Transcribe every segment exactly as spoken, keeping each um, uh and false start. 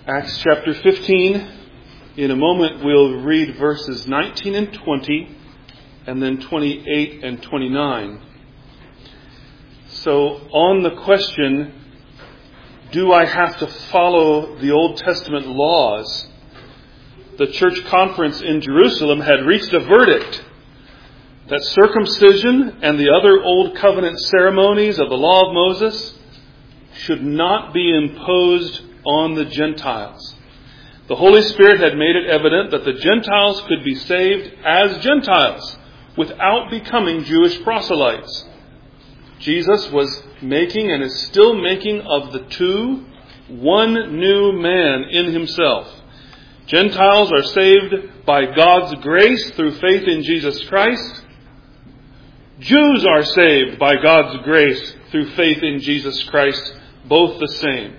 Acts chapter fifteen. In a moment we'll read verses nineteen and twenty, and then twenty-eight and twenty-nine. So on the question, do I have to follow the Old Testament laws? The church conference in Jerusalem had reached a verdict that circumcision and the other Old Covenant ceremonies of the law of Moses should not be imposed on the Gentiles. The Holy Spirit had made it evident that the Gentiles could be saved as Gentiles without becoming Jewish proselytes. Jesus was making and is still making of the two one new man in himself. Gentiles are saved by God's grace through faith in Jesus Christ. Jews are saved by God's grace through faith in Jesus Christ, both the same.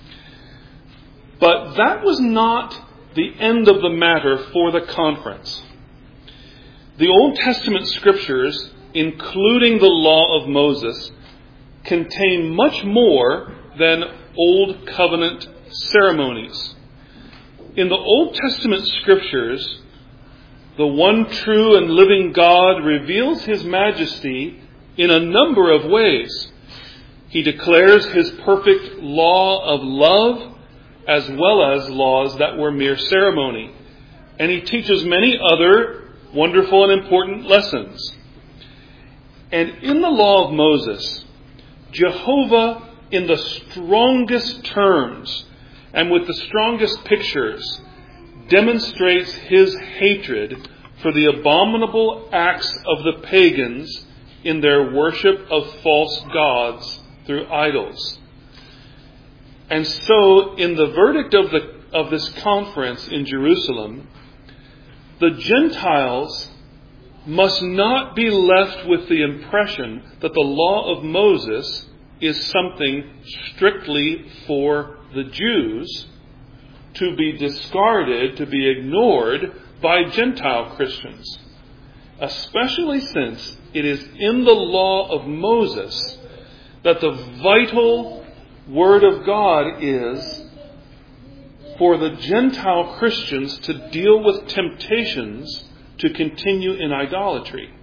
But that was not the end of the matter for the conference. The Old Testament scriptures, including the law of Moses, contain much more than Old Covenant ceremonies. In the Old Testament scriptures, the one true and living God reveals his majesty in a number of ways. He declares his perfect law of love as well as laws that were mere ceremony. And he teaches many other wonderful and important lessons. And in the law of Moses, Jehovah, in the strongest terms and with the strongest pictures, demonstrates his hatred for the abominable acts of the pagans in their worship of false gods through idols. And so, in the verdict of the of this conference in Jerusalem, the Gentiles must not be left with the impression that the law of Moses is something strictly for the Jews, to be discarded, to be ignored by Gentile Christians. Especially since it is in the law of Moses that the vital Word of God is for the Gentile Christians to deal with temptations to continue in idolatry.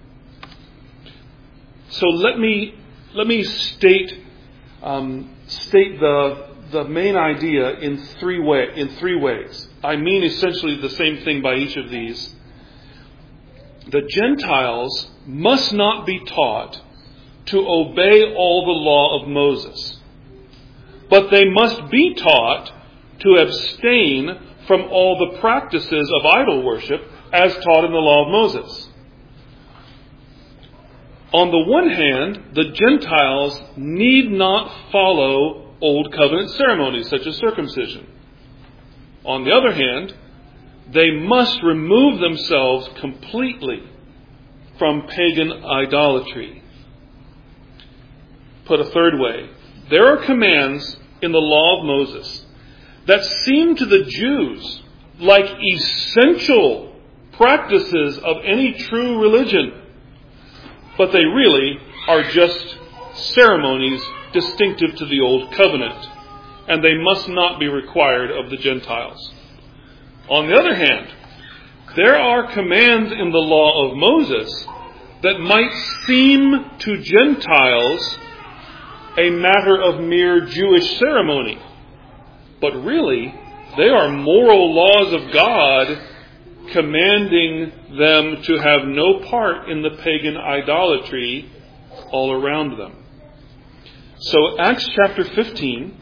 So let me let me state um, state the the main idea in three way in three ways. I mean essentially the same thing by each of these. The Gentiles must not be taught to obey all the law of Moses, but they must be taught to abstain from all the practices of idol worship as taught in the law of Moses. On the one hand, the Gentiles need not follow Old Covenant ceremonies such as circumcision. On the other hand, they must remove themselves completely from pagan idolatry. Put a third way, there are commands in the law of Moses that seem to the Jews like essential practices of any true religion, but they really are just ceremonies distinctive to the Old Covenant, and they must not be required of the Gentiles. On the other hand, there are commands in the law of Moses that might seem to Gentiles a matter of mere Jewish ceremony, but really they are moral laws of God commanding them to have no part in the pagan idolatry all around them. So Acts chapter fifteen,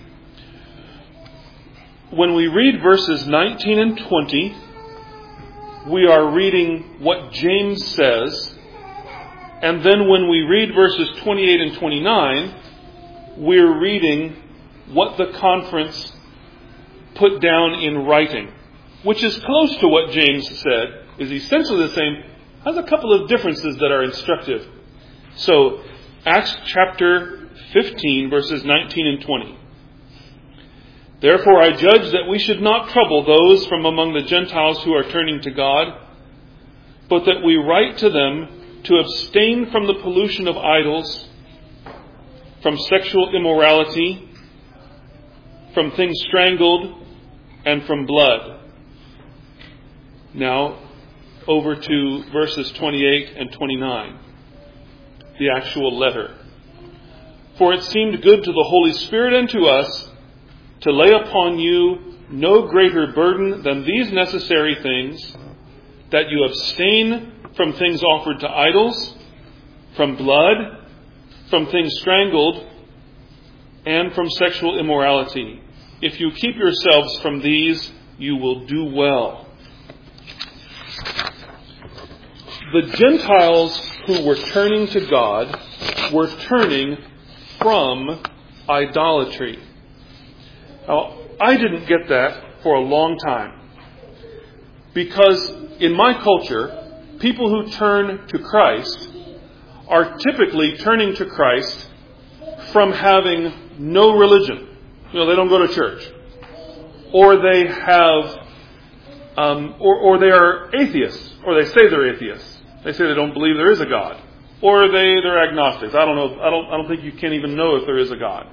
when we read verses nineteen and twenty, we are reading what James says, and then when we read verses twenty-eight and twenty-nine, we're reading what the conference put down in writing, which is close to what James said, is essentially the same, has a couple of differences that are instructive. So, Acts chapter fifteen, verses nineteen and twenty. Therefore I judge that we should not trouble those from among the Gentiles who are turning to God, but that we write to them to abstain from the pollution of idols, from sexual immorality, from things strangled, and from blood. Now, over to verses twenty-eight and twenty-nine, the actual letter. For it seemed good to the Holy Spirit and to us to lay upon you no greater burden than these necessary things, that you abstain from things offered to idols, from blood, from things strangled, and from sexual immorality. If you keep yourselves from these, you will do well. The Gentiles who were turning to God were turning from idolatry. Now, I didn't get that for a long time. Because in my culture, people who turn to Christ are typically turning to Christ from having no religion. You know, they don't go to church. Or they have, um, or, or they are atheists, or they say they're atheists. They say they don't believe there is a God. Or they, they're agnostics. I don't know, I don't, I don't think you can even know if there is a God.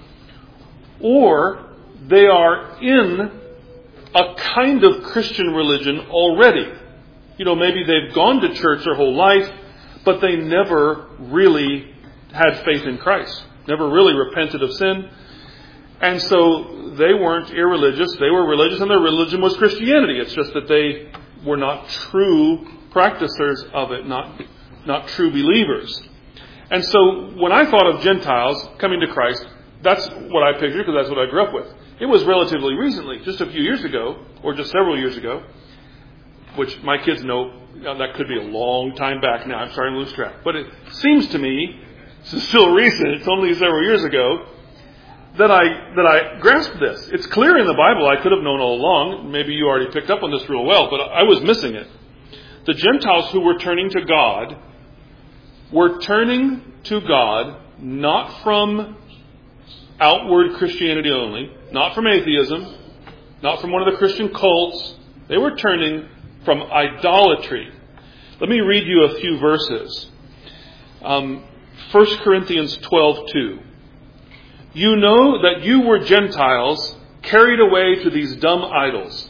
Or they are in a kind of Christian religion already. You know, maybe they've gone to church their whole life, but they never really had faith in Christ. Never really repented of sin. And so they weren't irreligious. They were religious, and their religion was Christianity. It's just that they were not true practicers of it, not, not true believers. And so when I thought of Gentiles coming to Christ, that's what I pictured, because that's what I grew up with. It was relatively recently, just a few years ago, or just several years ago, which my kids know, you know that could be a long time back now. I'm starting to lose track. But it seems to me, it's still recent, it's only several years ago, that I that I grasped this. It's clear in the Bible. I could have known all along. Maybe you already picked up on this real well, but I was missing it. The Gentiles who were turning to God were turning to God not from outward Christianity only, not from atheism, not from one of the Christian cults. They were turning from idolatry. Let me read you a few verses. Um, First Corinthians twelve two. You know that you were Gentiles carried away to these dumb idols.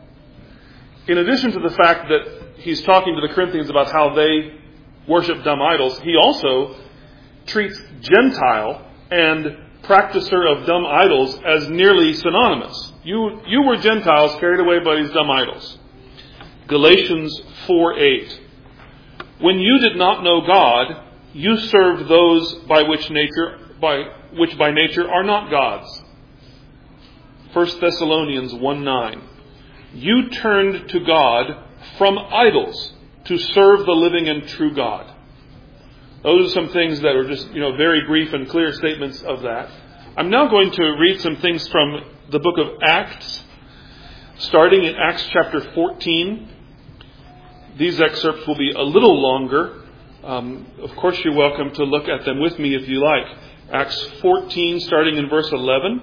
In addition to the fact that he's talking to the Corinthians about how they worship dumb idols, he also treats Gentile and practicer of dumb idols as nearly synonymous. You, you were Gentiles carried away by these dumb idols. Galatians four eight. When you did not know God, you served those by which nature by which by nature are not gods. First Thessalonians one nine. You turned to God from idols to serve the living and true God. Those are some things that are just, you know, very brief and clear statements of that. I'm now going to read some things from the book of Acts, starting in Acts chapter fourteen. These excerpts will be a little longer. Um, of course, you're welcome to look at them with me if you like. Acts fourteen, starting in verse eleven.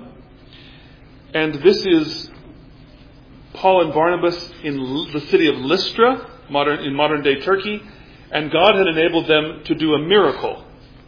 And this is Paul and Barnabas in the city of Lystra, modern, in modern-day Turkey. And God had enabled them to do a miracle.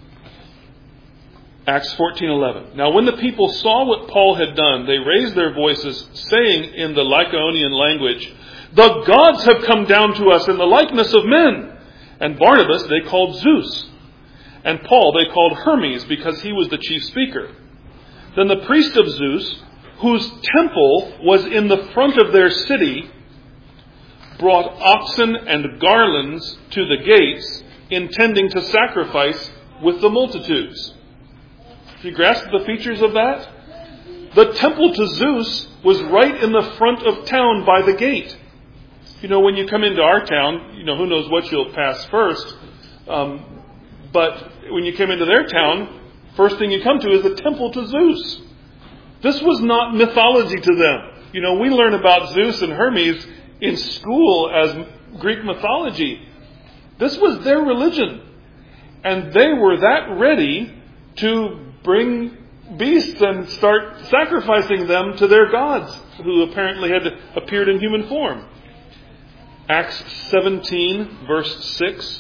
Acts fourteen eleven. Now when the people saw what Paul had done, they raised their voices, saying in the Lycaonian language, "The gods have come down to us in the likeness of men." And Barnabas they called Zeus. And Paul they called Hermes, because he was the chief speaker. Then the priest of Zeus, whose temple was in the front of their city, brought oxen and garlands to the gates, intending to sacrifice with the multitudes. Do you grasp the features of that? The temple to Zeus was right in the front of town by the gate. You know, when you come into our town, you know, who knows what you'll pass first. Um, but when you come into their town, first thing you come to is the temple to Zeus. This was not mythology to them. You know, we learn about Zeus and Hermes in school as Greek mythology. This was their religion. And they were that ready to bring beasts and start sacrificing them to their gods, who apparently had appeared in human form. Acts seventeen, verse six.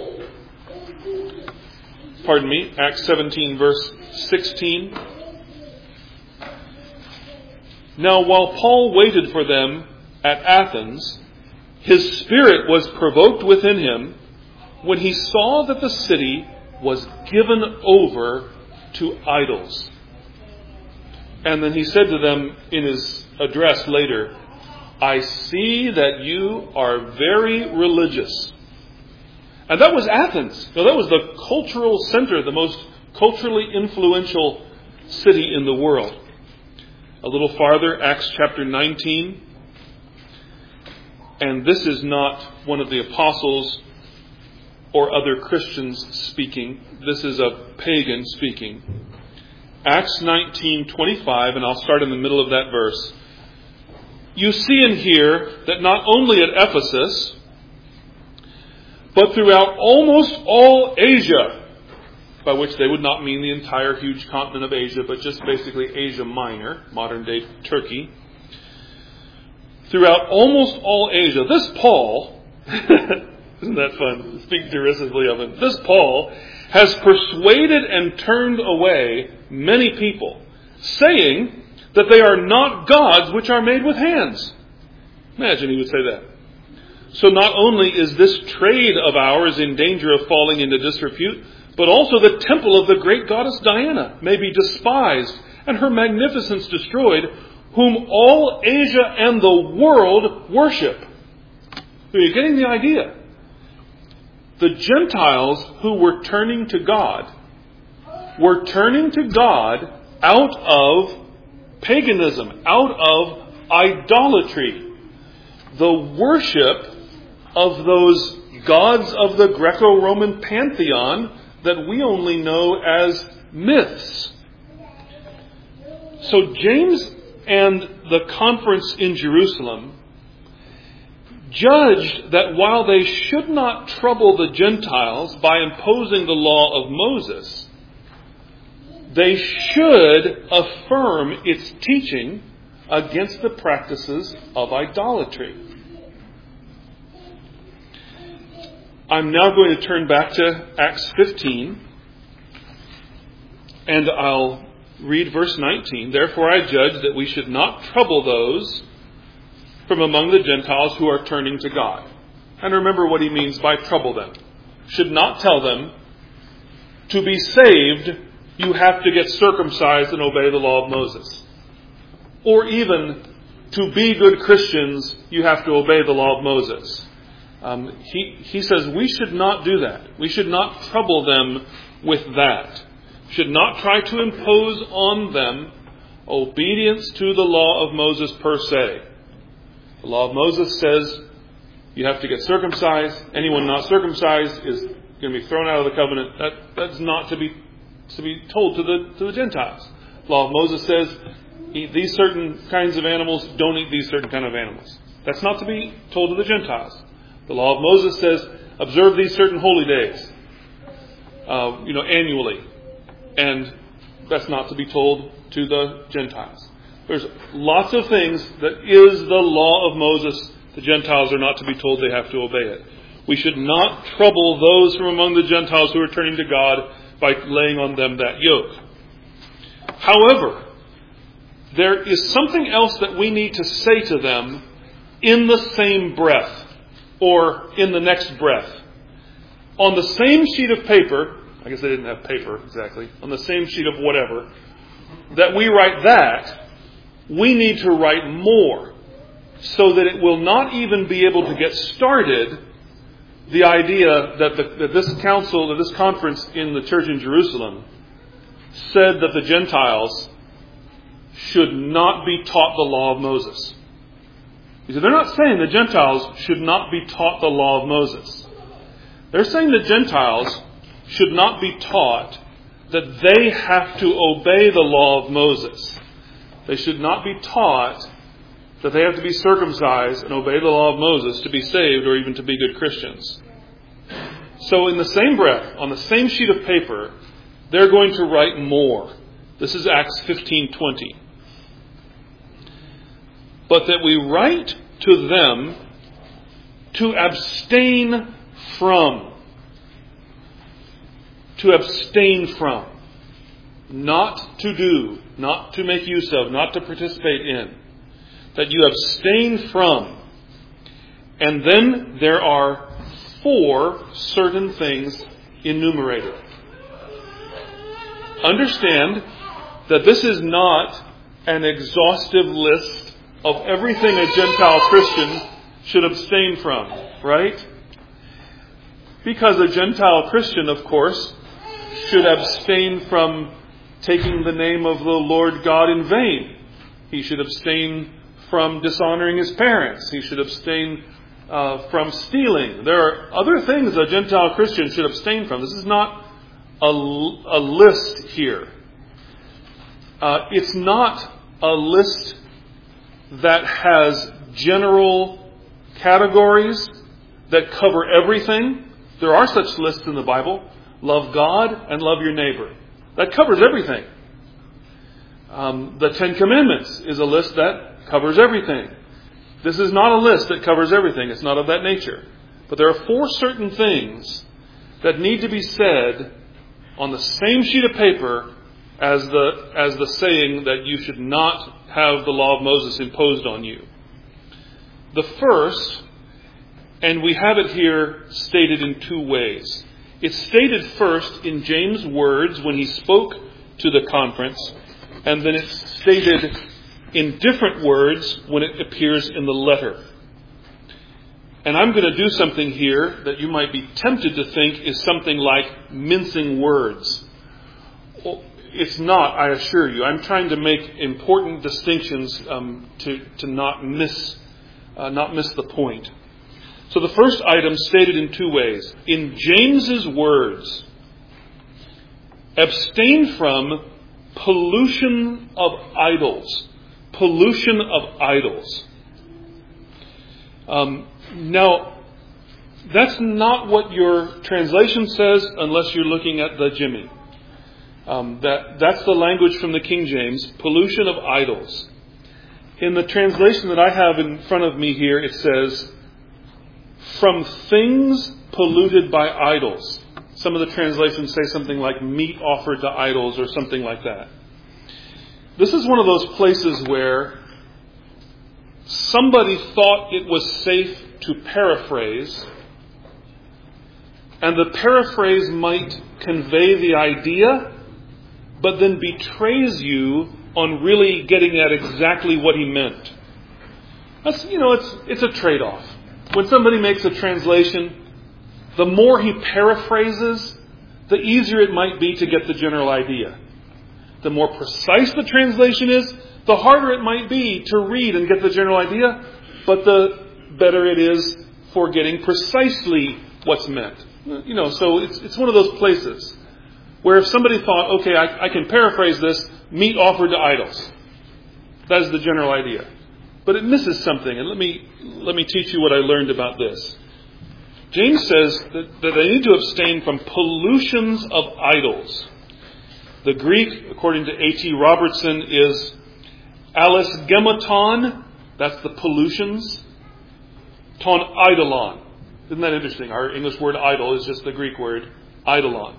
Pardon me, Acts seventeen, verse sixteen. Now while Paul waited for them at Athens, his spirit was provoked within him when he saw that the city was given over to idols. And then he said to them in his address later, I see that you are very religious. And that was Athens. Now, that was the cultural center, the most culturally influential city in the world. A little farther, Acts chapter nineteen. And this is not one of the apostles or other Christians speaking. This is a pagan speaking. Acts nineteen twenty-five, and I'll start in the middle of that verse. You see and hear that not only at Ephesus, but throughout almost all Asia, by which they would not mean the entire huge continent of Asia, but just basically Asia Minor, modern-day Turkey. Throughout almost all Asia, this Paul, isn't that fun? Speak derisively of him. This Paul has persuaded and turned away many people, saying that they are not gods which are made with hands. Imagine he would say that. So not only is this trade of ours in danger of falling into disrepute, but also the temple of the great goddess Diana may be despised and her magnificence destroyed, whom all Asia and the world worship. Are you getting the idea? The Gentiles who were turning to God were turning to God out of paganism, out of idolatry. The worship of those gods of the Greco-Roman pantheon that we only know as myths. So James and the conference in Jerusalem judged that while they should not trouble the Gentiles by imposing the law of Moses, they should affirm its teaching against the practices of idolatry. I'm now going to turn back to Acts fifteen, and I'll read verse nineteen. Therefore I judge that we should not trouble those from among the Gentiles who are turning to God. And remember what he means by trouble them. Should not tell them, to be saved, you have to get circumcised and obey the law of Moses. Or even, to be good Christians, you have to obey the law of Moses. Um, he, he says we should not do that. We should not trouble them with that. We should not try to impose on them obedience to the law of Moses per se. The law of Moses says you have to get circumcised. Anyone not circumcised is going to be thrown out of the covenant. That, that's not to be to be told to the to the Gentiles. The law of Moses says eat these certain kinds of animals, don't eat these certain kind of animals. That's not to be told to the Gentiles. The law of Moses says observe these certain holy days, uh, you know, annually, and that's not to be told to the Gentiles. There's lots of things that is the law of Moses. The Gentiles are not to be told they have to obey it. We should not trouble those from among the Gentiles who are turning to God by laying on them that yoke. However, there is something else that we need to say to them in the same breath, or in the next breath. On the same sheet of paper, I guess they didn't have paper exactly, on the same sheet of whatever, that we write that, we need to write more, so that it will not even be able to get started the idea that, the, that this council, that this conference in the church in Jerusalem said that the Gentiles should not be taught the law of Moses. You see, they're not saying the Gentiles should not be taught the law of Moses. They're saying the Gentiles should not be taught that they have to obey the law of Moses. They should not be taught that they have to be circumcised and obey the law of Moses to be saved or even to be good Christians. So in the same breath, on the same sheet of paper, they're going to write more. This is Acts fifteen twenty. But that we write to them to abstain from. To abstain from. not to do, not to make use of, not to participate in, that you abstain from. And then there are four certain things enumerated. Understand that this is not an exhaustive list of everything a Gentile Christian should abstain from, right? Because a Gentile Christian, of course, should abstain from taking the name of the Lord God in vain. He should abstain from dishonoring his parents. He should abstain uh, from stealing. There are other things a Gentile Christian should abstain from. This is not a, a list here. Uh, it's not a list that has general categories that cover everything. There are such lists in the Bible. Love God and love your neighbor. That covers everything. Um, the Ten Commandments is a list that covers everything. This is not a list that covers everything. It's not of that nature. But there are four certain things that need to be said on the same sheet of paper as the as the saying that you should not have the law of Moses imposed on you. The first, and we have it here stated in two ways. It's stated first in James' words when he spoke to the conference, and then it's stated in different words when it appears in the letter. And I'm going to do something here that you might be tempted to think is something like mincing words. It's not, I assure you. I'm trying to make important distinctions um, to, to not miss, uh, not miss the point. So the first item stated in two ways. In James's words, abstain from pollution of idols. Pollution of idols. Um, now, that's not what your translation says unless you're looking at the Jimmy. Um, that, that's the language from the King James, pollution of idols. In the translation that I have in front of me here, it says, from things polluted by idols. Some of the translations say something like meat offered to idols or something like that. This is one of those places where somebody thought it was safe to paraphrase, and the paraphrase might convey the idea, but then betrays you on really getting at exactly what he meant. That's, you know, it's it's a trade-off. When somebody makes a translation, the more he paraphrases, the easier it might be to get the general idea. The more precise the translation is, the harder it might be to read and get the general idea, but the better it is for getting precisely what's meant. You know, so it's it's one of those places where if somebody thought, okay, I, I can paraphrase this, meat offered to idols. That is the general idea. But it misses something, and let me let me teach you what I learned about this. James says that, that they need to abstain from pollutions of idols. The Greek, according to A T Robertson, is alisgematon. That's the pollutions. Ton idolon. Isn't that interesting? Our English word idol is just the Greek word idolon.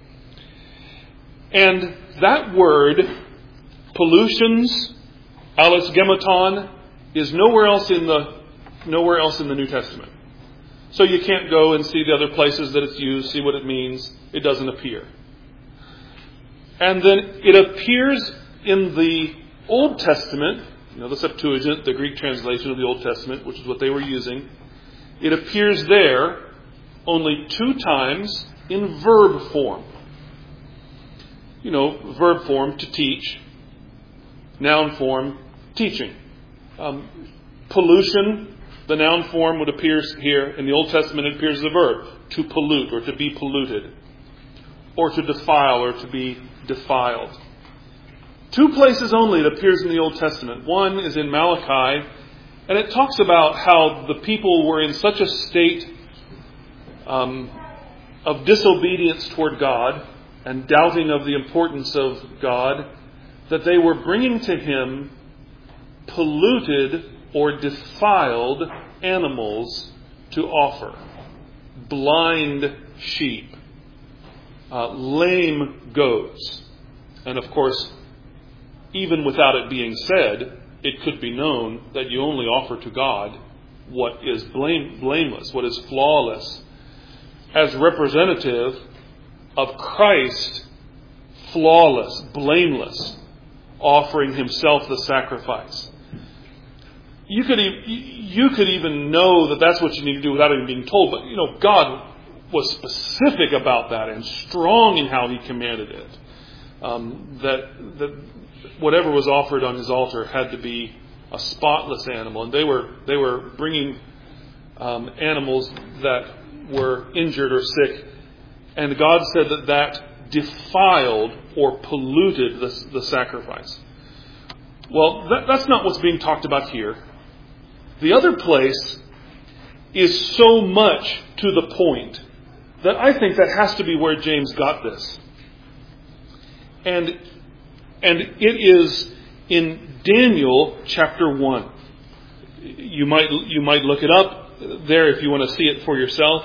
And that word, pollutions, alisgematon, is nowhere else in the nowhere else in the New Testament. So you can't go and see the other places that it's used, see what it means. It doesn't appear. And then it appears in the Old Testament, you know, the Septuagint, the Greek translation of the Old Testament, which is what they were using. It appears there only two times in verb form. You know, verb form, to teach. Noun form, teaching. Um, pollution, the noun form would appear here. In the Old Testament, it appears as a verb. To pollute, or to be polluted. Or to defile, or to be defiled. Two places only it appears in the Old Testament. One is in Malachi, and it talks about how the people were in such a state um, of disobedience toward God and doubting of the importance of God, that they were bringing to Him polluted or defiled animals to offer. Blind sheep, uh, lame goats, And of course, even without it being said, it could be known that you only offer to God what is blame, blameless, what is flawless, as representative of Christ, flawless, blameless, offering himself the sacrifice. You could, e- you could even know that that's what you need to do without even being told, but you know, God was specific about that and strong in how he commanded it. Um, that, that whatever was offered on his altar had to be a spotless animal, and they were they were bringing um, animals that were injured or sick, and God said that that defiled or polluted the, the sacrifice. Well, that, that's not what's being talked about here. The other place is so much to the point that I think that has to be where James got this. And, and it is in Daniel chapter one. You might, you might look it up there if you want to see it for yourself.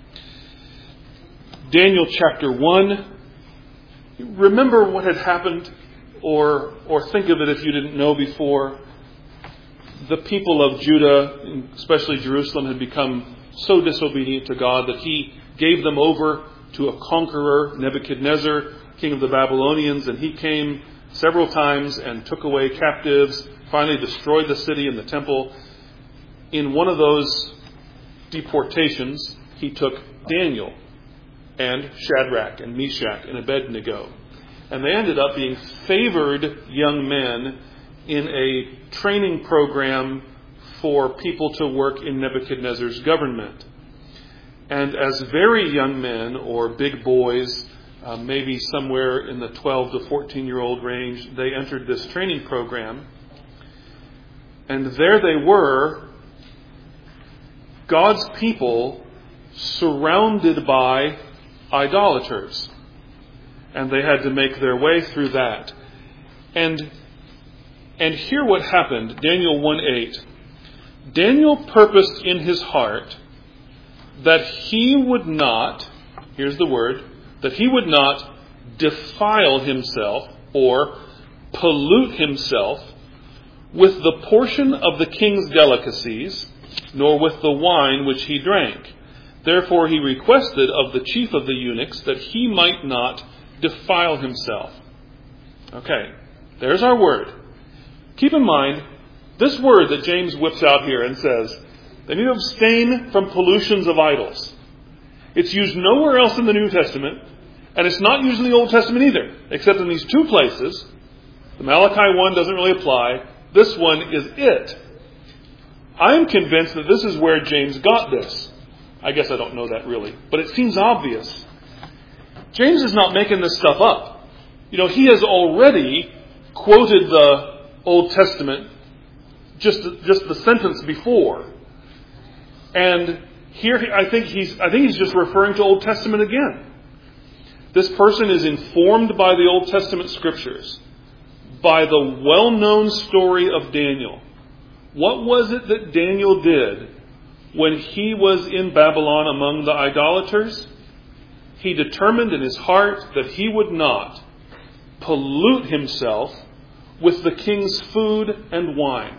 Daniel chapter one. Remember what had happened, or, or think of it if you didn't know before. The people of Judah, especially Jerusalem, had become so disobedient to God that he gave them over to a conqueror, Nebuchadnezzar, king of the Babylonians, and he came several times and took away captives, finally destroyed the city and the temple. In one of those deportations, he took Daniel and Shadrach and Meshach and Abednego. And they ended up being favored young men in a training program for people to work in Nebuchadnezzar's government. And as very young men or big boys, uh, maybe somewhere in the twelve to fourteen year old range, they entered this training program. And there they were, God's people, surrounded by idolaters. And they had to make their way through that. And and hear what happened, Daniel one eight. Daniel purposed in his heart that he would not, here's the word, that he would not defile himself or pollute himself with the portion of the king's delicacies, nor with the wine which he drank. Therefore he requested of the chief of the eunuchs that he might not defile himself. Okay, there's our word. Keep in mind, this word that James whips out here and says, they need to abstain from pollutions of idols. It's used nowhere else in the New Testament, and it's not used in the Old Testament either, except in these two places. The Malachi one doesn't really apply. This one is it. I'm convinced that this is where James got this. I guess I don't know that really, but it seems obvious. James is not making this stuff up. You know, he has already quoted the Old Testament just, just the sentence before. And here I think he's I think he's just referring to Old Testament again. This person is informed by the Old Testament scriptures, by the well-known story of Daniel. What was it that Daniel did when he was in Babylon among the idolaters? He determined in his heart that he would not pollute himself with the king's food and wine.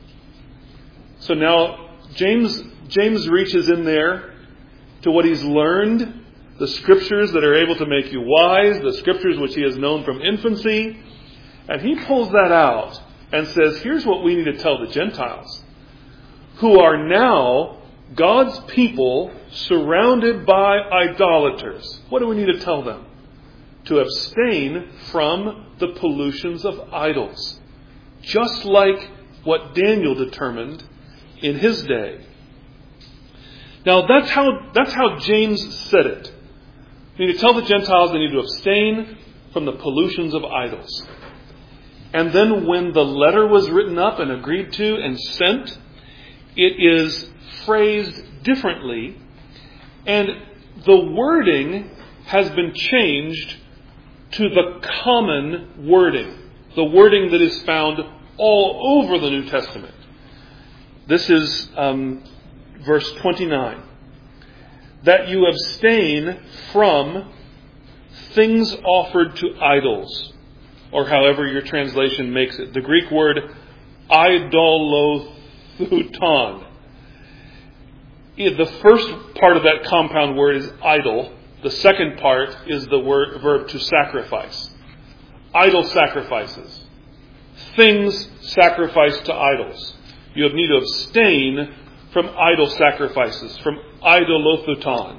So now James James reaches in there to what he's learned, the scriptures that are able to make you wise, the scriptures which he has known from infancy, and he pulls that out and says, here's what we need to tell the Gentiles, who are now God's people surrounded by idolaters. What do we need to tell them? To abstain from the pollutions of idols. Just like what Daniel determined in his day. Now that's how, that's how James said it. They need to tell the Gentiles they need to abstain from the pollutions of idols. And then when the letter was written up and agreed to and sent, it is phrased differently, and the wording has been changed to the common wording, the wording that is found all over the New Testament. This is um, verse twenty-nine. That you abstain from things offered to idols, or however your translation makes it. The Greek word idolothuton. The first part of that compound word is idol. The second part is the word, verb to sacrifice. Idol sacrifices. Things sacrificed to idols. You need to abstain from idol sacrifices, from idolothuton.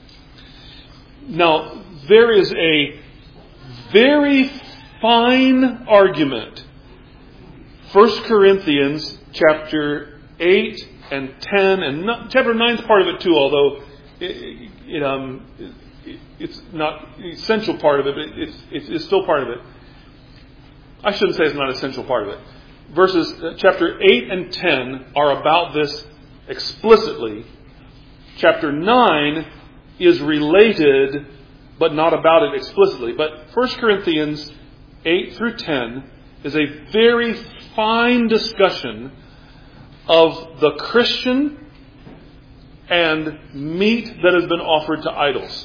Now, there is a very fine argument. First Corinthians chapter eight and ten, and not, chapter nine is part of it too, although it, it, um, it, it's not an essential part of it, but it's, it's, it's still part of it. I shouldn't say it's not an essential part of it. Verses uh, chapter eight and ten are about this explicitly. Chapter nine is related, but not about it explicitly. But First Corinthians eight through ten is a very fine discussion of the Christian and meat that has been offered to idols.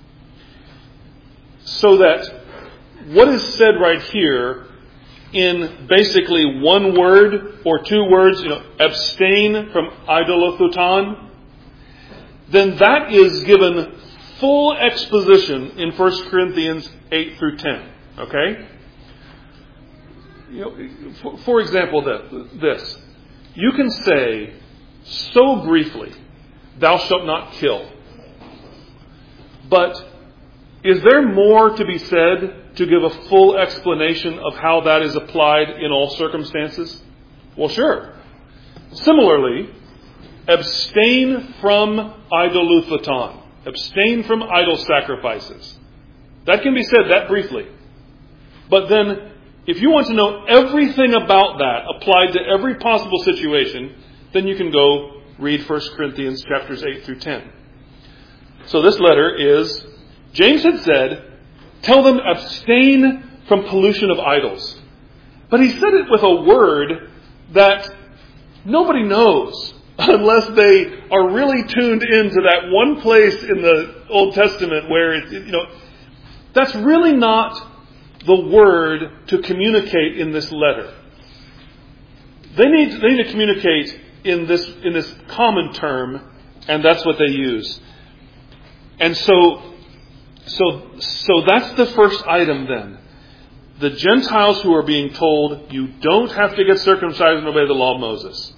So that what is said right here in basically one word or two words, you know, abstain from idolothuton, then that is given full exposition in First Corinthians eight through ten. Okay? You know, for, for example, this. You can say so briefly, thou shalt not kill. But is there more to be said to give a full explanation of how that is applied in all circumstances? Well, sure. Similarly, abstain from idolothuton. Abstain from idol sacrifices. That can be said that briefly. But then, if you want to know everything about that applied to every possible situation, then you can go read First Corinthians chapters eight through ten. So this letter is, James had said, tell them abstain from pollution of idols. But he said it with a word that nobody knows unless they are really tuned into that one place in the Old Testament where it, you know, that's really not the word to communicate in this letter. They need, they need to communicate in this, in this common term, and that's what they use. And so, so, so that's the first item then. The Gentiles who are being told, you don't have to get circumcised and obey the law of Moses.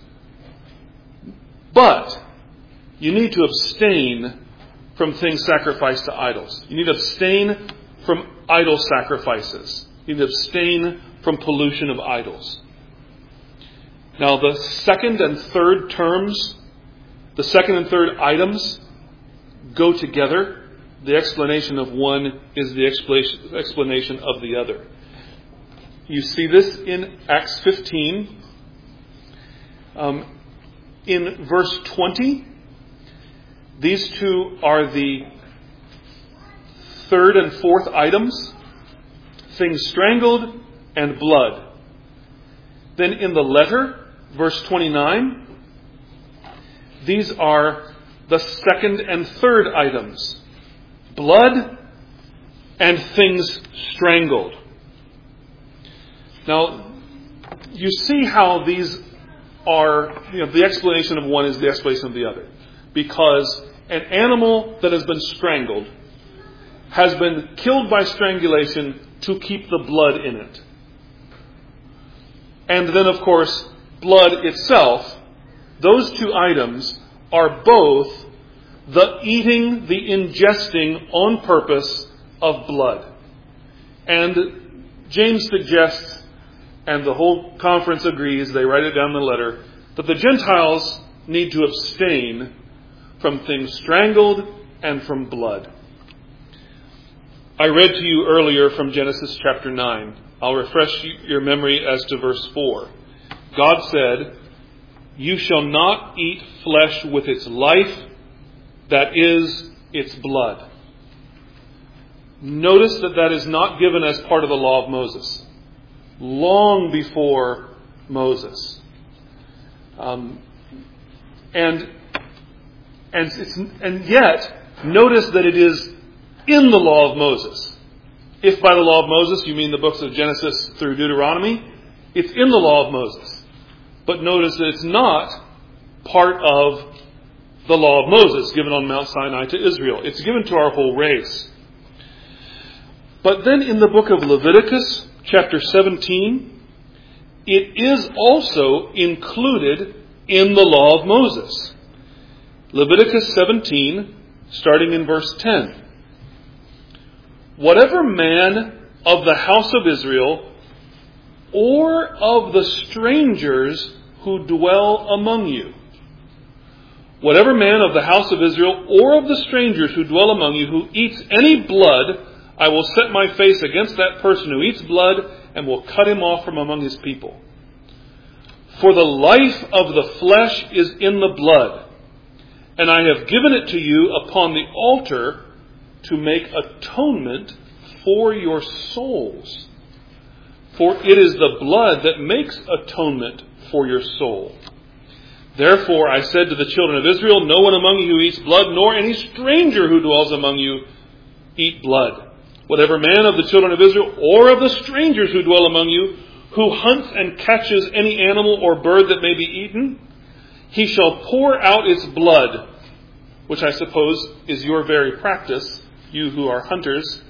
But you need to abstain from things sacrificed to idols. You need to abstain from idol sacrifices. You need to abstain from pollution of idols. Now the second and third terms, the second and third items go together. The explanation of one is the explanation of the other. You see this in Acts fifteen. Um, in verse twenty, these two are the third and fourth items, things strangled and blood. Then in the letter, verse twenty-nine, these are the second and third items, blood and things strangled. Now, you see how these are, you know, the explanation of one is the explanation of the other. Because an animal that has been strangled has been killed by strangulation to keep the blood in it. And then, of course, blood itself, those two items are both the eating, the ingesting on purpose of blood. And James suggests, and the whole conference agrees, they write it down in the letter, that the Gentiles need to abstain from things strangled and from blood. I read to you earlier from Genesis chapter nine. I'll refresh your memory as to verse four. God said, you shall not eat flesh with its life, that is, its blood. Notice that that is not given as part of the law of Moses. Long before Moses. Um, and, and, it's, and yet, notice that it is in the law of Moses. If by the law of Moses you mean the books of Genesis through Deuteronomy, it's in the law of Moses. But notice that it's not part of the law of Moses given on Mount Sinai to Israel. It's given to our whole race. But then in the book of Leviticus, chapter seventeen, it is also included in the law of Moses. Leviticus seventeen, starting in verse ten. Whatever man of the house of Israel or of the strangers who dwell among you, whatever man of the house of Israel or of the strangers who dwell among you who eats any blood, I will set my face against that person who eats blood and will cut him off from among his people. For the life of the flesh is in the blood, and I have given it to you upon the altar to make atonement for your souls. For it is the blood that makes atonement for your soul. Therefore I said to the children of Israel, no one among you who eats blood, nor any stranger who dwells among you eat blood. Whatever man of the children of Israel or of the strangers who dwell among you, who hunts and catches any animal or bird that may be eaten, he shall pour out its blood, which I suppose is your very practice, you who are hunters,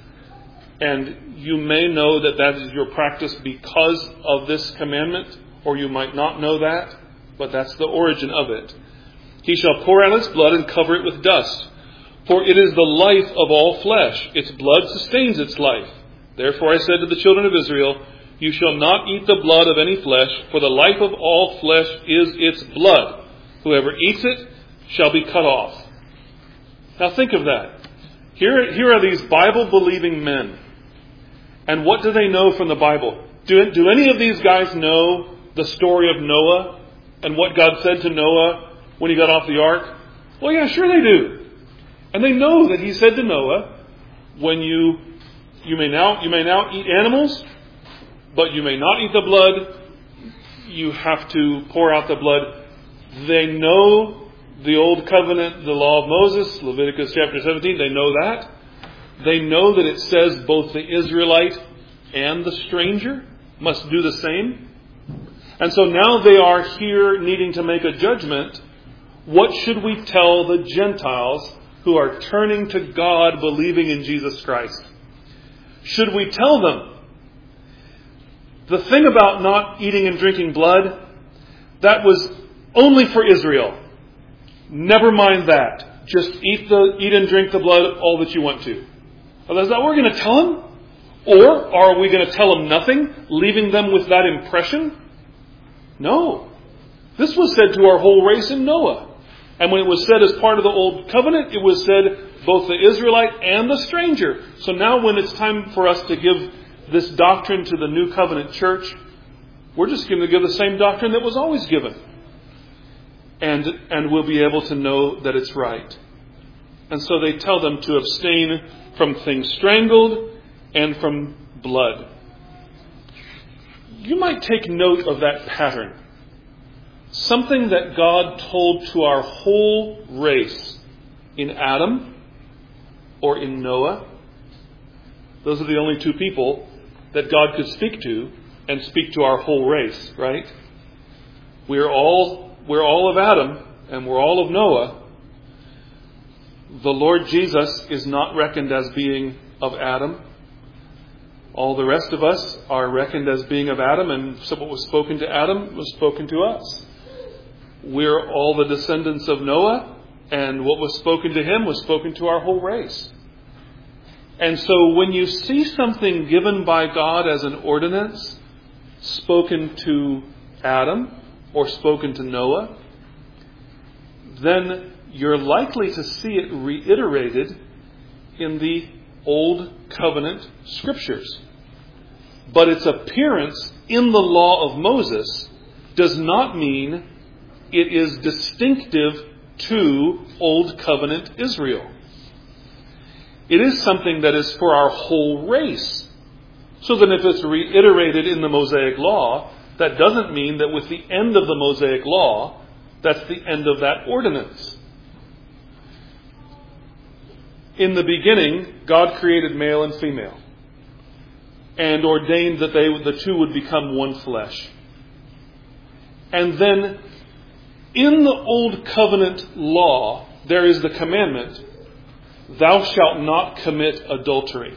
and you may know that that is your practice because of this commandment, or you might not know that, but that's the origin of it. He shall pour out its blood and cover it with dust, for it is the life of all flesh. Its blood sustains its life. Therefore I said to the children of Israel, you shall not eat the blood of any flesh, for the life of all flesh is its blood. Whoever eats it shall be cut off. Now think of that. Here, here are these Bible-believing men. And what do they know from the Bible? Do, do any of these guys know the story of Noah and what God said to Noah when he got off the ark? Well, yeah, sure they do. And they know that he said to Noah, when you you may now you may now eat animals, but you may not eat the blood. You have to pour out the blood. They know the old covenant, the law of Moses, Leviticus chapter seventeen, they know that. They know that it says both the Israelite and the stranger must do the same. And so now they are here needing to make a judgment. What should we tell the Gentiles who are turning to God, believing in Jesus Christ? Should we tell them, the thing about not eating and drinking blood, that was only for Israel. Never mind that. Just eat the eat and drink the blood all that you want to. Is that what we're going to tell them? Or are we going to tell them nothing, leaving them with that impression? No. This was said to our whole race in Noah. And when it was said as part of the old covenant, it was said both the Israelite and the stranger. So now when it's time for us to give this doctrine to the new covenant church, we're just going to give the same doctrine that was always given. And, and we'll be able to know that it's right. And so they tell them to abstain from things strangled and from blood. You might take note of that pattern. Something that God told to our whole race in Adam or in Noah. Those are the only two people that God could speak to and speak to our whole race, right? We're all, we're all of Adam and we're all of Noah. The Lord Jesus is not reckoned as being of Adam. All the rest of us are reckoned as being of Adam, and so what was spoken to Adam was spoken to us. We're all the descendants of Noah, and what was spoken to him was spoken to our whole race. And so when you see something given by God as an ordinance, spoken to Adam or spoken to Noah, then you're likely to see it reiterated in the Old Covenant Scriptures. But its appearance in the law of Moses does not mean it is distinctive to Old Covenant Israel. It is something that is for our whole race. So then if it's reiterated in the Mosaic Law, that doesn't mean that with the end of the Mosaic Law, that's the end of that ordinance. In the beginning, God created male and female. and ordained that they, the two would become one flesh. And then in the Old Covenant law, there is the commandment, thou shalt not commit adultery.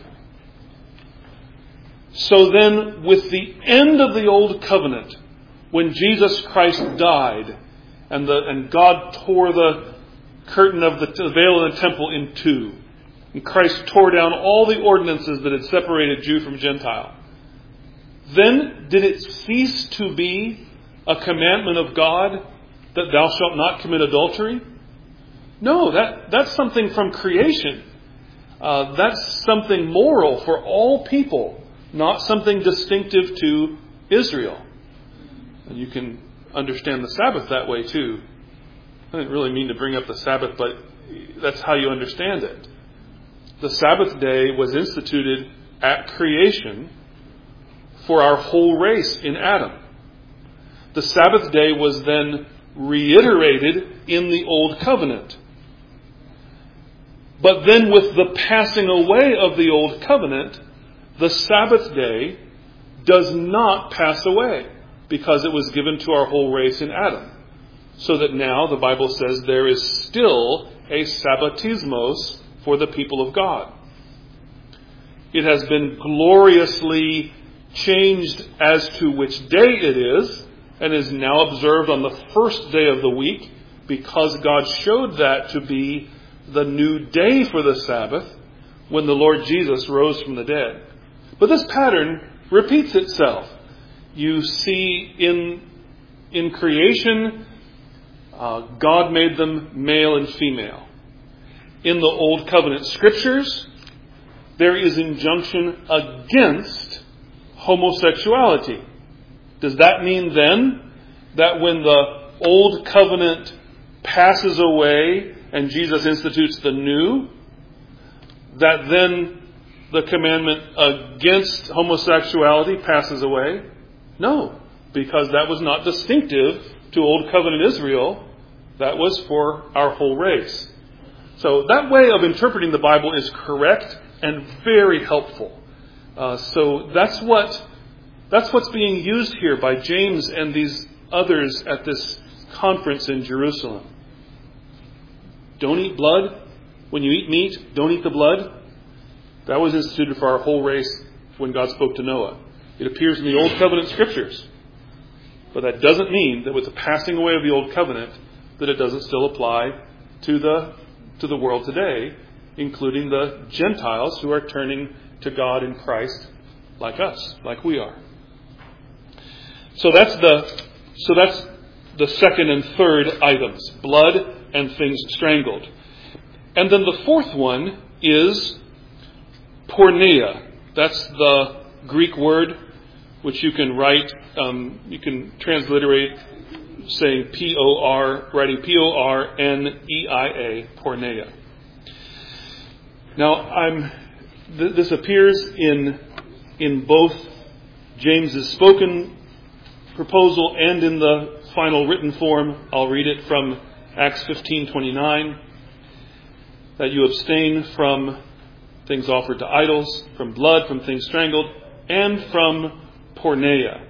So then, with the end of the Old Covenant, when Jesus Christ died, and the and God tore the curtain of the, the veil of the temple in two, and Christ tore down all the ordinances that had separated Jew from Gentile, then did it cease to be a commandment of God that thou shalt not commit adultery? No, that, that's something from creation. Uh, that's something moral for all people, not something distinctive to Israel. And you can understand the Sabbath that way too. I didn't really mean to bring up the Sabbath, but that's how you understand it. The Sabbath day was instituted at creation for our whole race in Adam. The Sabbath day was then reiterated in the Old Covenant. But then with the passing away of the Old Covenant, the Sabbath day does not pass away because it was given to our whole race in Adam. So that now the Bible says there is still a Sabbatismos for the people of God. It has been gloriously changed as to which day it is, and is now observed on the first day of the week, because God showed that to be the new day for the Sabbath when the Lord Jesus rose from the dead. But this pattern repeats itself. You see in, in creation, uh, God made them male and female. In the Old Covenant Scriptures, there is injunction against homosexuality. Does that mean then that when the Old Covenant passes away and Jesus institutes the new, that then the commandment against homosexuality passes away? No, because that was not distinctive to Old Covenant Israel. That was for our whole race. So that way of interpreting the Bible is correct and very helpful. Uh, so that's what that's what's being used here by James and these others at this conference in Jerusalem. Don't eat blood. When you eat meat, don't eat the blood. That was instituted for our whole race when God spoke to Noah. It appears in the Old Covenant Scriptures. But that doesn't mean that with the passing away of the Old Covenant that it doesn't still apply to the to the world today, including the Gentiles who are turning to God in Christ like us, like we are. So that's the so that's the second and third items, blood and things strangled. And then the fourth one is porneia. That's the Greek word which you can write, um, you can transliterate saying P O R, writing P O R N E I A, porneia. Now, I'm, th- this appears in in both James's spoken proposal and in the final written form. I'll read it from Acts fifteen twenty-nine. That you abstain from things offered to idols, from blood, from things strangled, and from porneia.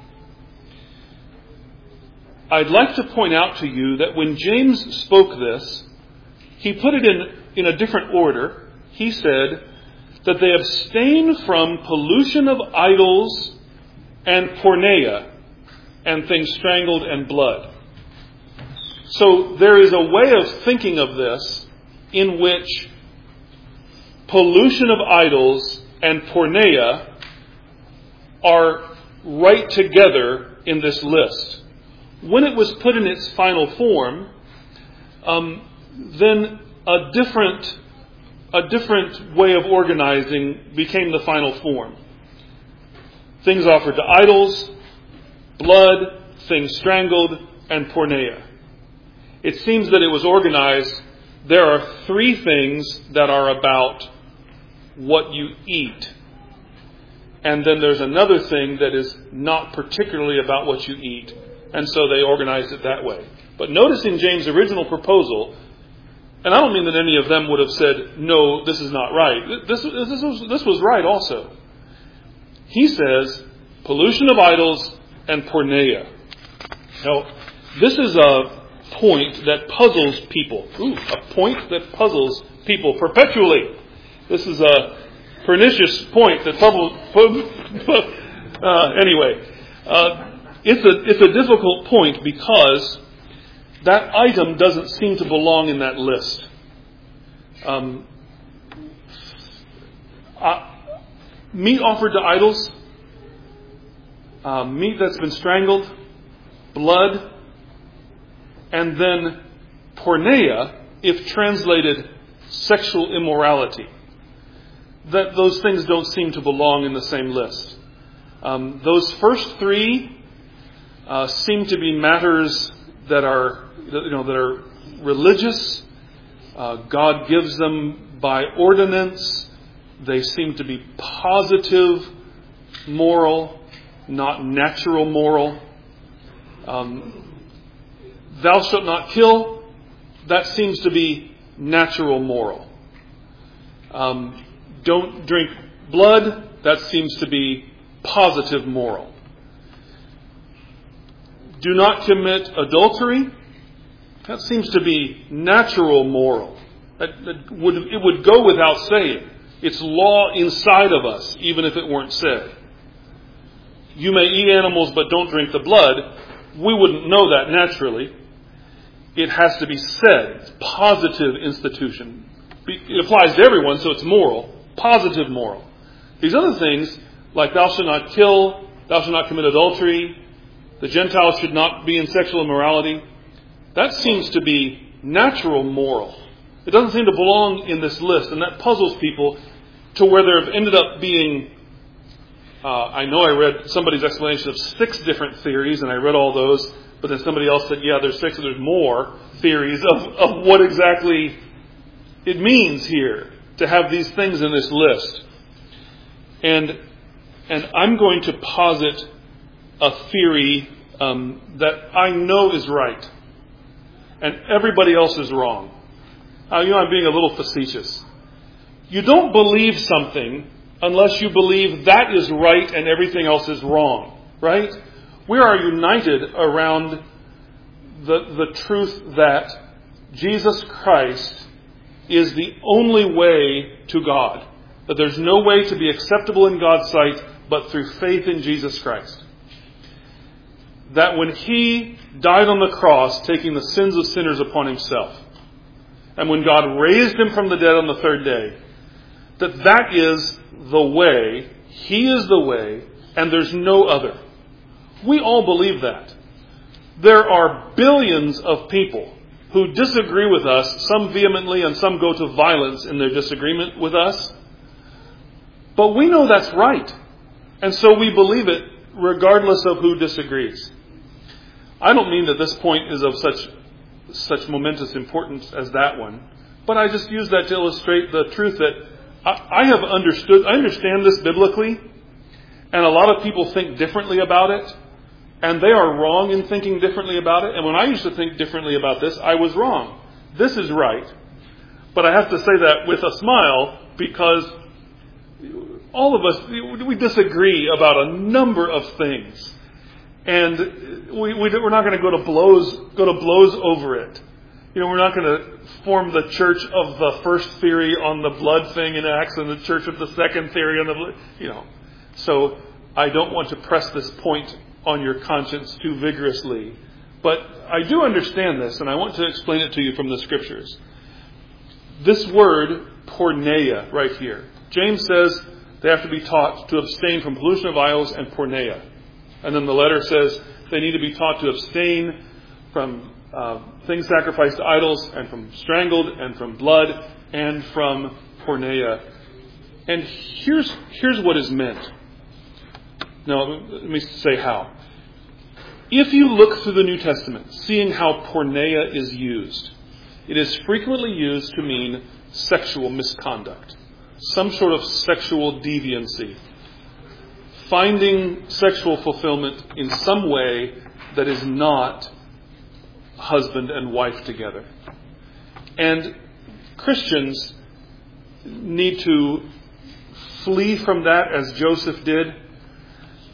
I'd like to point out to you that when James spoke this, he put it in, in a different order. He said that they abstain from pollution of idols and porneia, and things strangled and blood. So there is a way of thinking of this in which pollution of idols and porneia are right together in this list. When it was put in its final form, um, then a different a different way of organizing became the final form. Things offered to idols, blood, things strangled, and porneia. It seems that it was organized. There are three things that are about what you eat. And then there's another thing that is not particularly about what you eat. And so they organized it that way. But notice in James' original proposal, and I don't mean that any of them would have said, no, this is not right. This, this, was, this was right also. He says pollution of idols and porneia. Now, this is a point that puzzles people. Ooh, a point that puzzles people perpetually. This is a pernicious point that puzzles. Uh, anyway, uh, it's a it's a difficult point because that item doesn't seem to belong in that list. Um, uh, meat offered to idols, uh, meat that's been strangled, blood, and then porneia, if translated sexual immorality. That those things don't seem to belong in the same list. Um, those first three uh, seem to be matters that are, you know, that are religious. Uh, God gives them by ordinance. They seem to be positive, moral, not natural moral. Um, thou shalt not kill. That seems to be natural moral. Um, don't drink blood. That seems to be positive moral. Do not commit adultery. That seems to be natural moral. That, that would, it would go without saying. It's law inside of us, even if it weren't said. You may eat animals, but don't drink the blood. We wouldn't know that naturally. It has to be said. It's positive institution. It applies to everyone, so it's moral. Positive moral. These other things, like thou shalt not kill, thou shalt not commit adultery, the Gentiles should not be in sexual immorality, that seems to be natural moral. It doesn't seem to belong in this list, and that puzzles people to where there have ended up being, uh, I know I read somebody's explanation of six different theories, and I read all those, but then somebody else said, yeah, there's six, and there's more theories of, of what exactly it means here to have these things in this list. And and I'm going to posit a theory um, that I know is right, and everybody else is wrong. Uh, you know, I'm being a little facetious. You don't believe something unless you believe that is right and everything else is wrong, right? We are united around the the truth that Jesus Christ is the only way to God. That there's no way to be acceptable in God's sight but through faith in Jesus Christ. That when He died on the cross, taking the sins of sinners upon Himself, and when God raised Him from the dead on the third day, that that is the way, He is the way, and there's no other. We all believe that. There are billions of people who disagree with us, some vehemently and some go to violence in their disagreement with us. But we know that's right. And so we believe it regardless of who disagrees. I don't mean that this point is of such such momentous importance as that one, but I just use that to illustrate the truth that I, I have understood, I understand this biblically, and a lot of people think differently about it, and they are wrong in thinking differently about it. And when I used to think differently about this, I was wrong. This is right. But I have to say that with a smile, because all of us, we disagree about a number of things. And we, we, we're not going to go to blows, go to blows over it. You know, we're not going to form the church of the first theory on the blood thing in Acts and the church of the second theory on the blood, you know. So I don't want to press this point on your conscience too vigorously. But I do understand this, and I want to explain it to you from the Scriptures. This word, porneia, right here. James says they have to be taught to abstain from pollution of idols and porneia. And then the letter says they need to be taught to abstain from uh, things sacrificed to idols, and from strangled, and from blood, and from porneia. And here's here's what is meant. Now, let me say how. If you look through the New Testament, seeing how porneia is used, it is frequently used to mean sexual misconduct, some sort of sexual deviancy, finding sexual fulfillment in some way that is not husband and wife together. And Christians need to flee from that as Joseph did,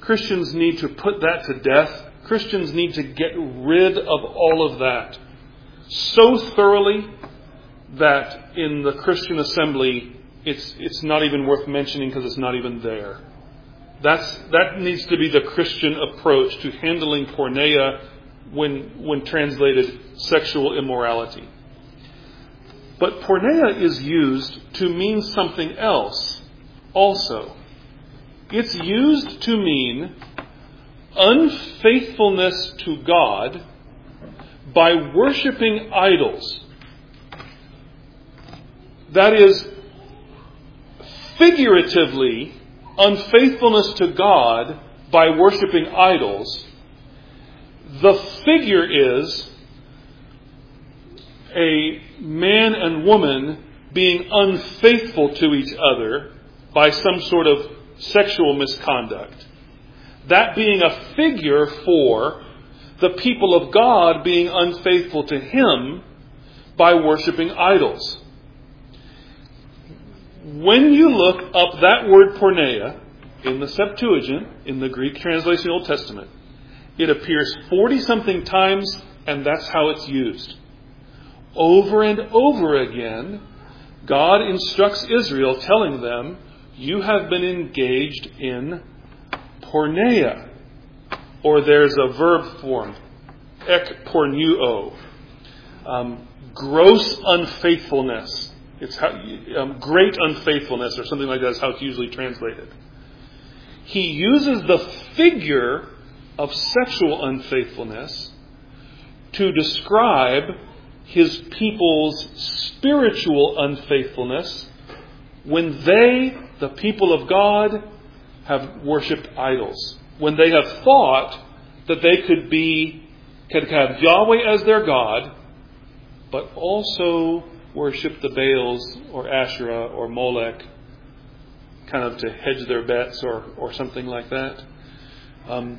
Christians need to put that to death. Christians need to get rid of all of that so thoroughly that in the Christian assembly it's it's not even worth mentioning because it's not even there. That's that needs to be the Christian approach to handling porneia when when translated sexual immorality. But porneia is used to mean something else also. It's used to mean unfaithfulness to God by worshiping idols. That is, figuratively, unfaithfulness to God by worshiping idols. The figure is a man and woman being unfaithful to each other by some sort of sexual misconduct. That being a figure for the people of God being unfaithful to Him by worshiping idols. When you look up that word porneia in the Septuagint, in the Greek translation of the Old Testament, it appears forty-something times, and that's how it's used. Over and over again, God instructs Israel, telling them, you have been engaged in porneia. Or there's a verb form, ek pornuo, um, gross unfaithfulness. It's how, um, great unfaithfulness, or something like that is how it's usually translated. He uses the figure of sexual unfaithfulness to describe His people's spiritual unfaithfulness when they, the people of God, have worshipped idols. When they have thought that they could be, could have Yahweh as their God, but also worship the Baals or Asherah or Molech, kind of to hedge their bets or, or something like that. Um,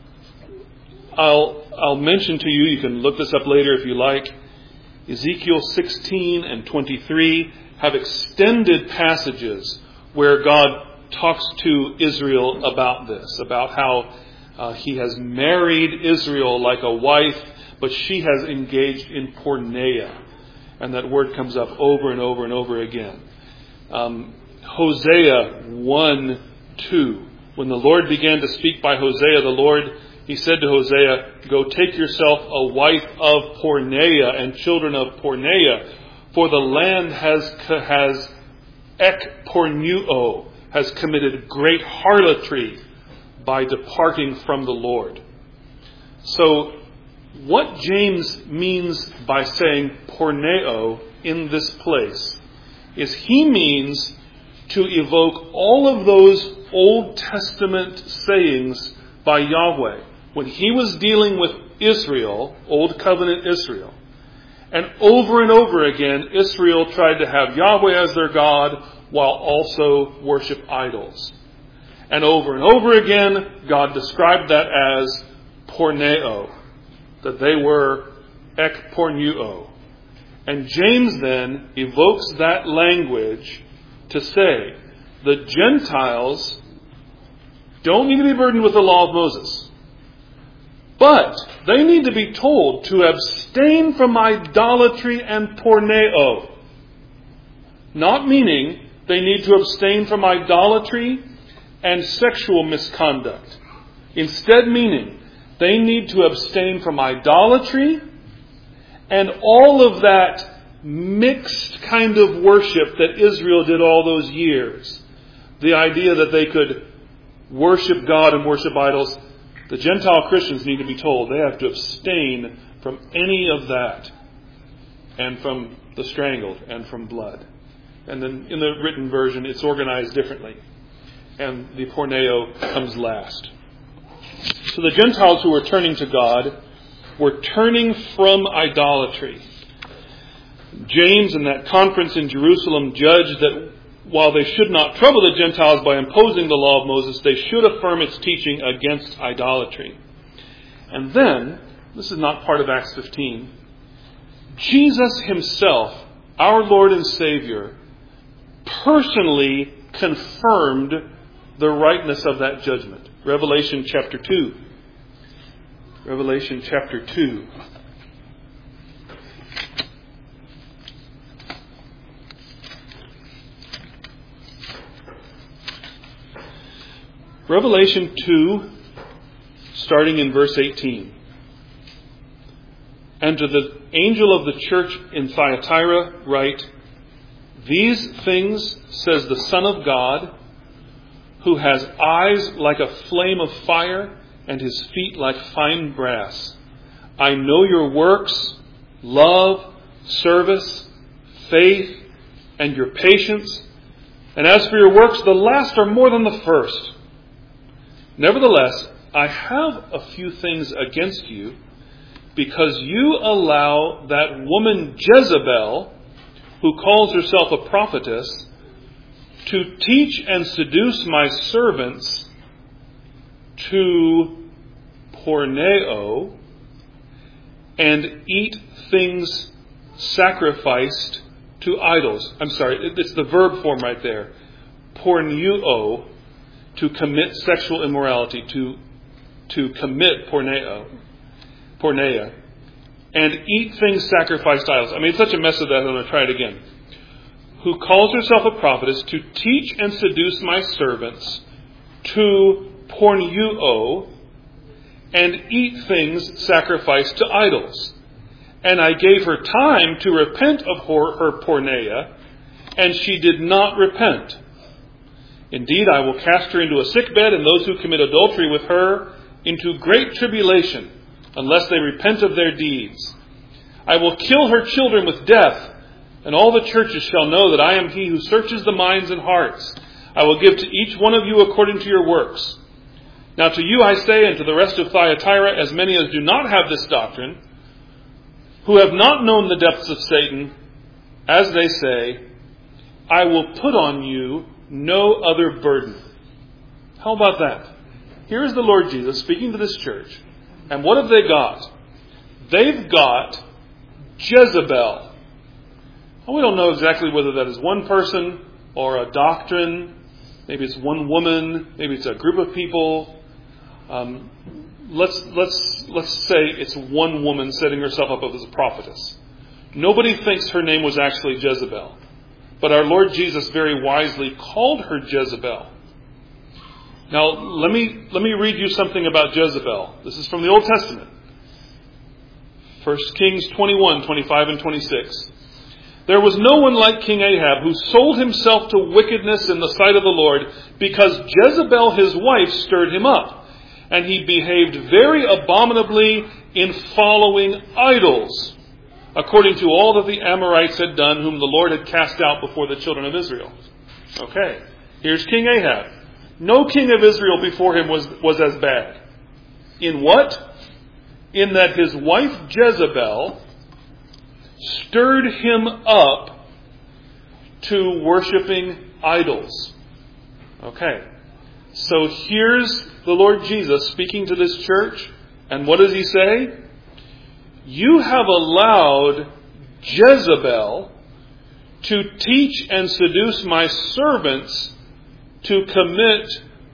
I'll I'll mention to you, you can look this up later if you like, Ezekiel sixteen and twenty-three have extended passages where God talks to Israel about this, about how uh, He has married Israel like a wife, but she has engaged in porneia. And that word comes up over and over and over again. Um, Hosea one two. When the Lord began to speak by Hosea, the Lord, He said to Hosea, go take yourself a wife of porneia and children of porneia, for the land has, has ek pornuo, has committed great harlotry by departing from the Lord. So, what James means by saying porneo in this place is he means to evoke all of those Old Testament sayings by Yahweh when He was dealing with Israel, Old Covenant Israel. And over and over again, Israel tried to have Yahweh as their God while also worship idols. And over and over again, God described that as porneo, that they were ek pornuo. And James then evokes that language to say the Gentiles don't need to be burdened with the law of Moses, but they need to be told to abstain from idolatry and porneo. Not meaning they need to abstain from idolatry and sexual misconduct. Instead meaning they need to abstain from idolatry and all of that mixed kind of worship that Israel did all those years. The idea that they could worship God and worship idols. The Gentile Christians need to be told they have to abstain from any of that, and from the strangled, and from blood. And then in the written version, it's organized differently. And the porneo comes last. So the Gentiles who were turning to God were turning from idolatry. James in that conference in Jerusalem judged that while they should not trouble the Gentiles by imposing the law of Moses, they should affirm its teaching against idolatry. And then, this is not part of Acts fifteen, Jesus Himself, our Lord and Savior, personally confirmed the rightness of that judgment. Revelation chapter two. Revelation chapter two. Revelation two, starting in verse eighteen. And to the angel of the church in Thyatira write, These things says the Son of God, who has eyes like a flame of fire and his feet like fine brass. I know your works, love, service, faith, and your patience. And as for your works, the last are more than the first. Nevertheless, I have a few things against you, because you allow that woman Jezebel, who calls herself a prophetess, to teach and seduce my servants to porneo and eat things sacrificed to idols. I'm sorry, it's the verb form right there. Pornuo, to commit sexual immorality, to to commit porneo, porneia, and eat things sacrificed to idols. I mean, it's such a mess of that, I'm going to try it again. Who calls herself a prophetess, to teach and seduce my servants to pornuo and eat things sacrificed to idols. And I gave her time to repent of her, her porneia, and she did not repent. Indeed, I will cast her into a sick bed, and those who commit adultery with her into great tribulation, unless they repent of their deeds. I will kill her children with death, and all the churches shall know that I am he who searches the minds and hearts. I will give to each one of you according to your works. Now to you I say, and to the rest of Thyatira, as many as do not have this doctrine, who have not known the depths of Satan, as they say, I will put on you no other burden. How about that? Here is the Lord Jesus speaking to this church. And what have they got? They've got Jezebel. Well, we don't know exactly whether that is one person or a doctrine. Maybe it's one woman. Maybe it's a group of people. Um, let's let's let's say it's one woman setting herself up as a prophetess. Nobody thinks her name was actually Jezebel. But our Lord Jesus very wisely called her Jezebel. Now, let me let me read you something about Jezebel. This is from the Old Testament. First Kings twenty-one, twenty-five and twenty-six. There was no one like King Ahab, who sold himself to wickedness in the sight of the Lord, because Jezebel his wife stirred him up. And he behaved very abominably in following idols, according to all that the Amorites had done, whom the Lord had cast out before the children of Israel. Okay, here's King Ahab. No king of Israel before him was, was as bad. In what? In that his wife Jezebel stirred him up to worshiping idols. Okay, so here's the Lord Jesus speaking to this church, and what does he say? You have allowed Jezebel to teach and seduce my servants to commit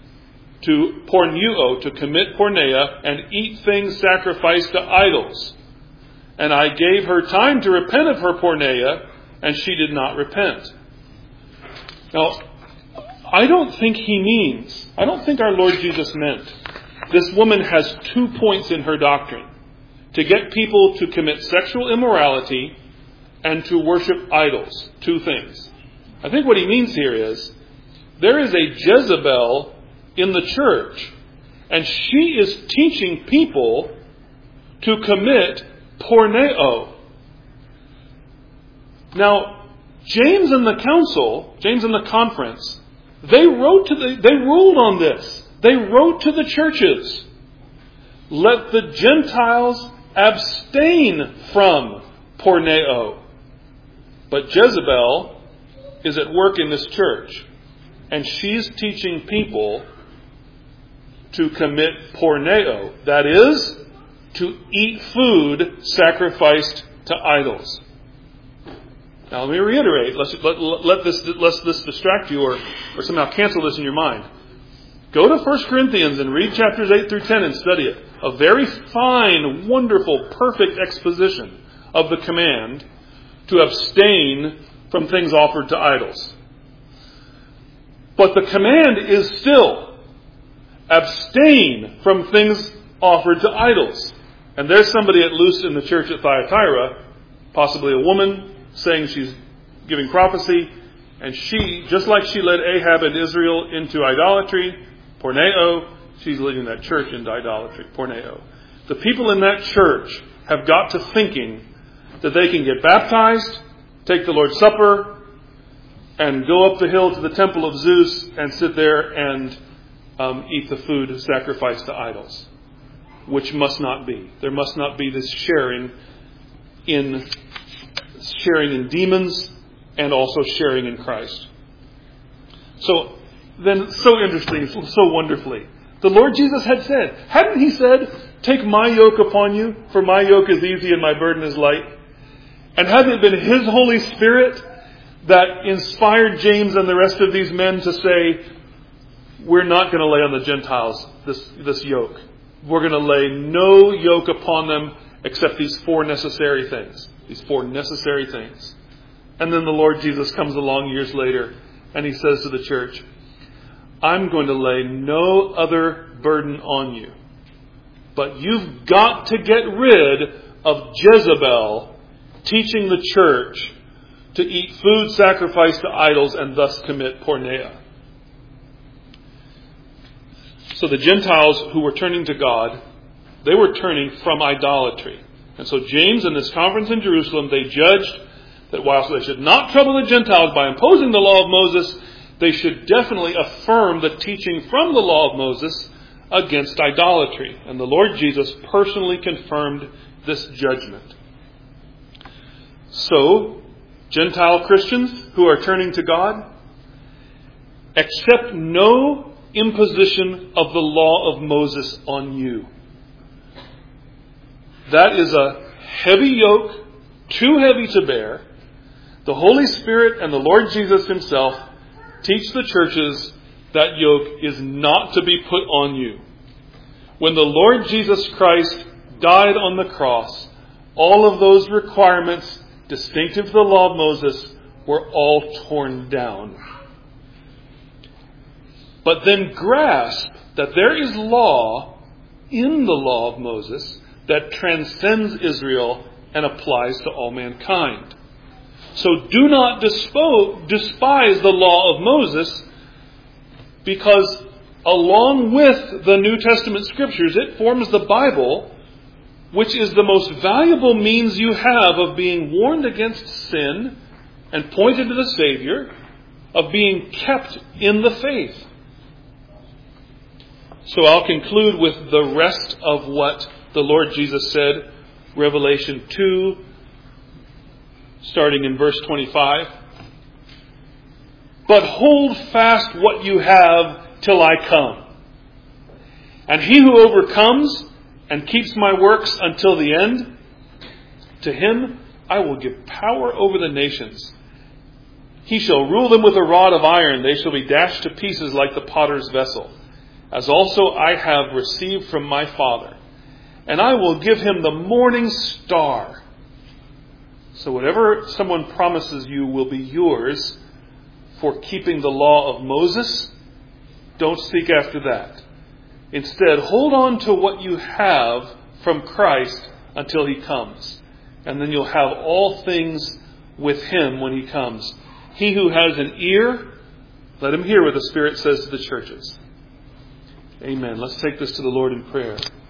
to pornuo, to commit porneia, and eat things sacrificed to idols. And I gave her time to repent of her porneia, and she did not repent. Now, I don't think he means, I don't think our Lord Jesus meant, this woman has two points in her doctrine: to get people to commit sexual immorality and to worship idols. Two things. I think what he means here is, there is a Jezebel in the church, and she is teaching people to commit porneo. Now, James and the council, James and the conference, they wrote to the, they ruled on this. They wrote to the churches, let the Gentiles abstain from porneo. But Jezebel is at work in this church, and she's teaching people to commit porneo. That is, to eat food sacrificed to idols. Now let me reiterate, let's, let, let, this, let this distract you or, or somehow cancel this in your mind. Go to First Corinthians and read chapters eight through ten and study it. A very fine, wonderful, perfect exposition of the command to abstain from things offered to idols. But the command is still abstain from things offered to idols. And there's somebody at loose in the church at Thyatira, possibly a woman, saying she's giving prophecy, and she, just like she led Ahab and Israel into idolatry, porneo, she's leading that church into idolatry, porneo. The people in that church have got to thinking that they can get baptized, take the Lord's Supper, and go up the hill to the temple of Zeus and sit there and um, eat the food sacrificed to idols, which must not be. There must not be this sharing in sharing in demons and also sharing in Christ. So then, so interesting, so wonderfully, the Lord Jesus had said, hadn't He said, "Take my yoke upon you, for my yoke is easy and my burden is light"? And hadn't it been His Holy Spirit that inspired James and the rest of these men to say, we're not going to lay on the Gentiles this, this yoke. We're going to lay no yoke upon them except these four necessary things. These four necessary things. And then the Lord Jesus comes along years later and He says to the church, I'm going to lay no other burden on you. But you've got to get rid of Jezebel teaching the church to eat food sacrificed to idols and thus commit porneia. So the Gentiles who were turning to God, they were turning from idolatry. And so James in this conference in Jerusalem, they judged that whilst they should not trouble the Gentiles by imposing the law of Moses, they should definitely affirm the teaching from the law of Moses against idolatry. And the Lord Jesus personally confirmed this judgment. So, Gentile Christians who are turning to God, accept no imposition of the law of Moses on you. That is a heavy yoke, too heavy to bear. The Holy Spirit and the Lord Jesus Himself teach the churches that yoke is not to be put on you. When the Lord Jesus Christ died on the cross, all of those requirements distinctive to the law of Moses were all torn down. But then grasp that there is law in the law of Moses that transcends Israel and applies to all mankind. So do not dispo- despise the law of Moses, because along with the New Testament scriptures, it forms the Bible, which is the most valuable means you have of being warned against sin and pointed to the Savior, of being kept in the faith. So I'll conclude with the rest of what the Lord Jesus said, Revelation two, starting in verse twenty-five. But hold fast what you have till I come. And he who overcomes and keeps my works until the end, to him I will give power over the nations. He shall rule them with a rod of iron. They shall be dashed to pieces like the potter's vessel, as also I have received from my Father. And I will give him the morning star. So whatever someone promises you will be yours for keeping the law of Moses, don't seek after that. Instead, hold on to what you have from Christ until He comes. And then you'll have all things with Him when He comes. He who has an ear, let him hear what the Spirit says to the churches. Amen. Let's take this to the Lord in prayer.